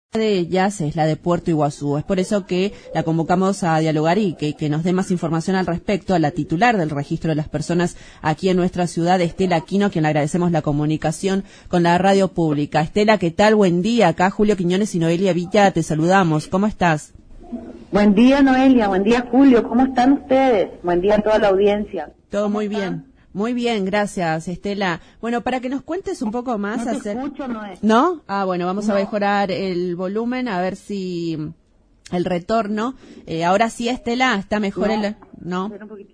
de ellas es la de Puerto Iguazú. Es por eso que la convocamos a dialogar y que nos dé más información al respecto a la titular del registro de las personas aquí en nuestra ciudad, Estela Aquino, a quien le agradecemos la comunicación con la radio pública. Estela, ¿qué tal? Buen día. Acá Julio Quiñones y Noelia Villa te saludamos. ¿Cómo estás? Buen día, Noelia. Buen día, Julio. ¿Cómo están ustedes? Buen día a toda la audiencia. Todo muy bien. Muy bien, gracias, Estela. Bueno, para que nos cuentes un poco más no te escucho, ¿No? Ah, bueno, vamos a mejorar el volumen, a ver si el retorno. Ahora sí, Estela, ¿está mejor? ¿No? Un poquitito.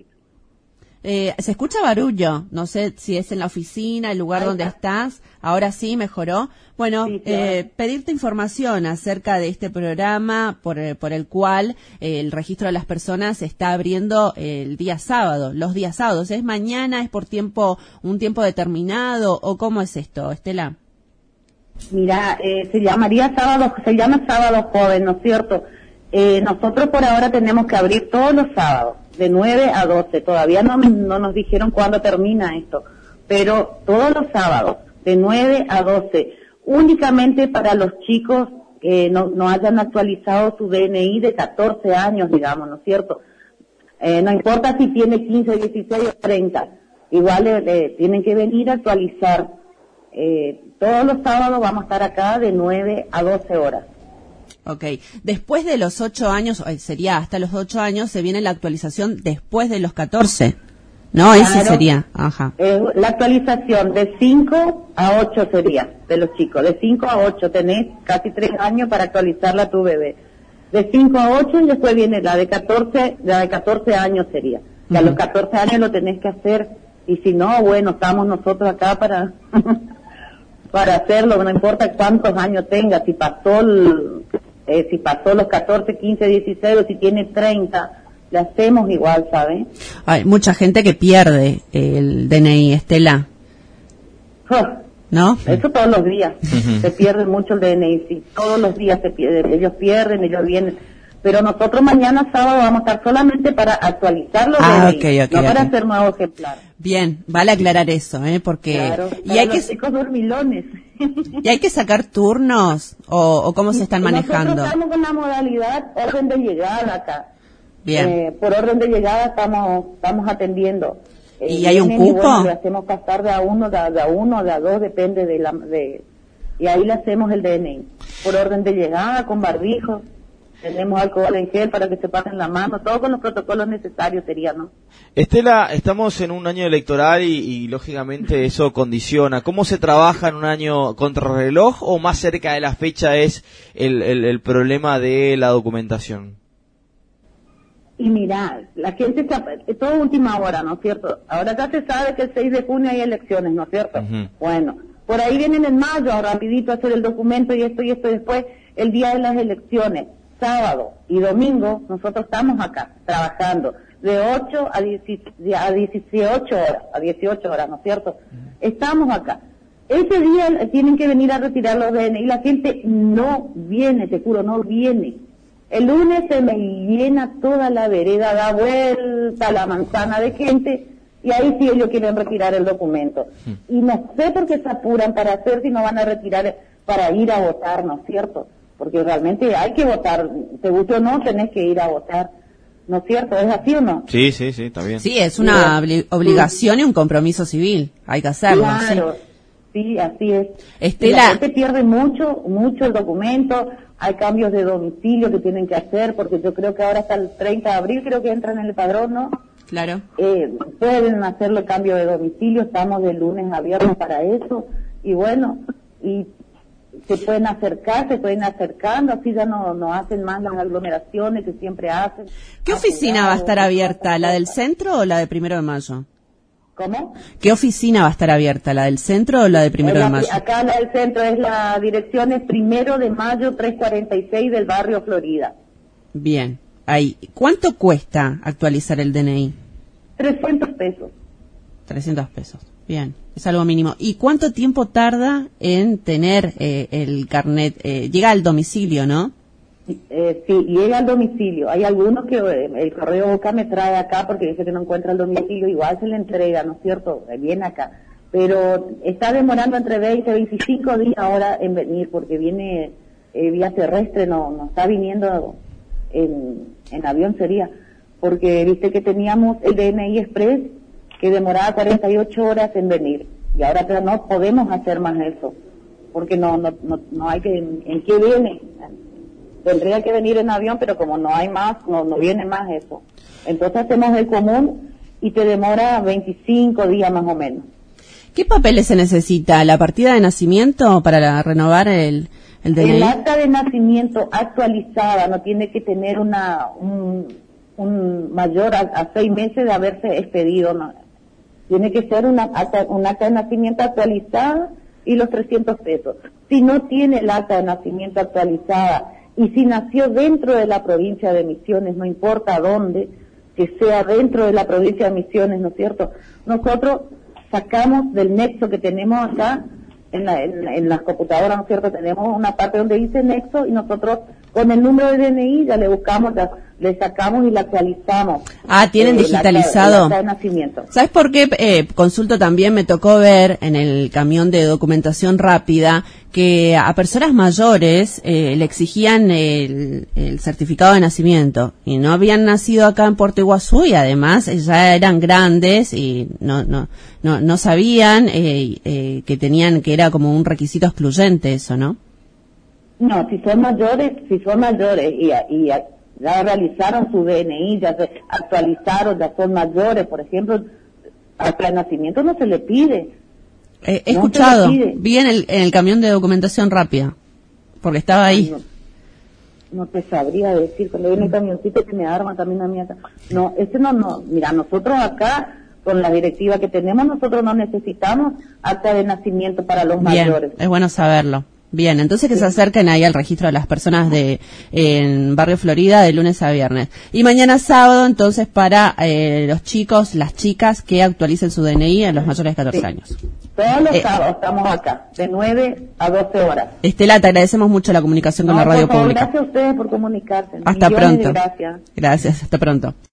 Se escucha barullo, no sé si es en la oficina, el lugar donde estás. Ahora sí, mejoró. Bueno, sí, pedirte información acerca de este programa por el cual el registro de las personas se está abriendo el día sábado, los días sábados. ¿Es mañana, es por un tiempo determinado o cómo es esto, Estela? Mira, se llama Sábado Joven, ¿no es cierto? Nosotros por ahora tenemos que abrir todos los sábados, de 9 a 12. Todavía no nos dijeron cuándo termina esto, pero todos los sábados, de 9 a 12, únicamente para los chicos que no hayan actualizado su DNI de 14 años, digamos, ¿no es cierto? No importa si tiene 15, 16 o 30, igual tienen que venir a actualizar. Todos los sábados vamos a estar acá de 9 a 12 horas. Ok. Después de los 8 años, sería hasta los 8 años, se viene la actualización después de los 14. ¿No? Claro, ese sería. Ajá. La actualización de 5 a 8 sería, de los chicos. De 5 a 8 tenés casi 3 años para actualizarla a tu bebé. De 5 a 8 y después viene la de 14 años sería. Que a los 14 años lo tenés que hacer. Y si no, bueno, estamos nosotros acá para para hacerlo, no importa cuántos años tenga, si pasó los 14, 15, 16 o si tiene 30, le hacemos igual, ¿sabes? Hay mucha gente que pierde el DNI, Estela. ¿No? Eso todos los días, se pierde mucho el DNI, sí, todos los días se pierde, ellos pierden, ellos vienen. Pero nosotros mañana sábado vamos a estar solamente para actualizar los DNI, okay, no para hacer nuevo ejemplar. Bien, vale aclarar eso, porque claro, y hay los chicos dormilones. ¿Y hay que sacar turnos o cómo se están manejando? Nosotros estamos con la modalidad orden de llegada acá. Bien. Por orden de llegada estamos atendiendo. ¿Y hay un cupo? Bueno, le hacemos pasar de a uno, de a dos, depende y ahí le hacemos el DNI. Por orden de llegada, con barbijo. Tenemos alcohol en gel para que se pasen la mano, todo con los protocolos necesarios sería, ¿no? Estela, estamos en un año electoral y lógicamente eso condiciona. ¿Cómo se trabaja en un año contrarreloj o más cerca de la fecha es el problema de la documentación? Y mira, la gente es todo última hora, ¿no es cierto? Ahora ya se sabe que el 6 de junio hay elecciones, ¿no es cierto? Bueno, por ahí vienen en mayo, rapidito a hacer el documento y esto después, el día de las elecciones. Sábado y domingo nosotros estamos acá trabajando de 8 a 18 horas, ¿no es cierto? Estamos acá. Ese día tienen que venir a retirar los DNI y la gente no viene, te juro, no viene. El lunes se me llena toda la vereda, da vuelta la manzana de gente y ahí sí ellos quieren retirar el documento. Y no sé por qué se apuran para hacer si no van a retirar para ir a votar, ¿no es cierto? Porque realmente hay que votar, te guste o no, tenés que ir a votar, ¿no es cierto? ¿Es así o no? Sí, está bien. Sí, es una obligación y un compromiso civil, hay que hacerlo. Claro, sí, así es. Estela, la gente pierde mucho el documento, hay cambios de domicilio que tienen que hacer, porque yo creo que ahora hasta el 30 de abril creo que entran en el padrón, ¿no? Claro. Pueden hacerle cambio de domicilio, estamos de lunes a viernes para eso, y bueno, y se pueden acercando, así ya no hacen más las aglomeraciones que siempre hacen. ¿Qué oficina va a estar abierta, la del centro o la de 1 de mayo? ¿Cómo? ¿Qué oficina va a estar abierta, la del centro o la de 1 de mayo? Acá la del centro es la dirección es 1 de mayo 346 del barrio Florida. Bien, ahí. ¿Cuánto cuesta actualizar el DNI? 300 pesos. 300 pesos. Bien, es algo mínimo. ¿Y cuánto tiempo tarda en tener el carnet? Llega al domicilio, ¿no? Sí, llega al domicilio. Hay algunos que el correo Boca me trae acá porque dice que no encuentra el domicilio, igual se le entrega, ¿no es cierto? Viene acá. Pero está demorando entre 20 y 25 días ahora en venir porque viene vía terrestre, no está viniendo en avión sería, porque viste que teníamos el DNI Express que demoraba 48 horas en venir, y ahora ya no podemos hacer más eso, porque no hay que, ¿en qué viene? Tendría que venir en avión, pero como no hay más, no viene más eso. Entonces hacemos el común y te demora 25 días más o menos. ¿Qué papeles se necesita? ¿La partida de nacimiento para renovar el DNI? El acta de nacimiento actualizada no tiene que tener un mayor a 6 meses de haberse expedido, no. Tiene que ser un acta de nacimiento actualizada y los 300 pesos. Si no tiene el acta de nacimiento actualizada y si nació dentro de la provincia de Misiones, no importa dónde, que sea dentro de la provincia de Misiones, ¿no es cierto? Nosotros sacamos del nexo que tenemos acá, en las computadoras, ¿no es cierto? Tenemos una parte donde dice nexo y nosotros con el número de DNI ya le buscamos, le sacamos y la actualizamos. Ah, tienen digitalizado. El acta de nacimiento. ¿Sabes por qué? Consulto también, me tocó ver en el camión de documentación rápida que a personas mayores le exigían el certificado de nacimiento y no habían nacido acá en Puerto Iguazú y además ya eran grandes y no sabían que tenían, que era como un requisito excluyente eso, ¿no? No, si son mayores y ya realizaron su DNI, ya se actualizaron, ya son mayores, por ejemplo, hasta el nacimiento no se le pide. He escuchado, vi en el camión de documentación rápida, porque estaba ahí. No te sabría decir, cuando viene el camioncito que me arma también a mí acá. No, mira, nosotros acá, con la directiva que tenemos, nosotros no necesitamos acta de nacimiento para los mayores. Es bueno saberlo. Bien, entonces que se acerquen ahí al registro de las personas en Barrio Florida de lunes a viernes. Y mañana sábado, entonces, para los chicos, las chicas que actualicen su DNI a los mayores de 14 años. Todos los sábados estamos acá, de 9 a 12 horas. Estela, te agradecemos mucho la comunicación con la radio pública. Gracias a ustedes por comunicarse. Hasta pronto. Gracias. Gracias, hasta pronto.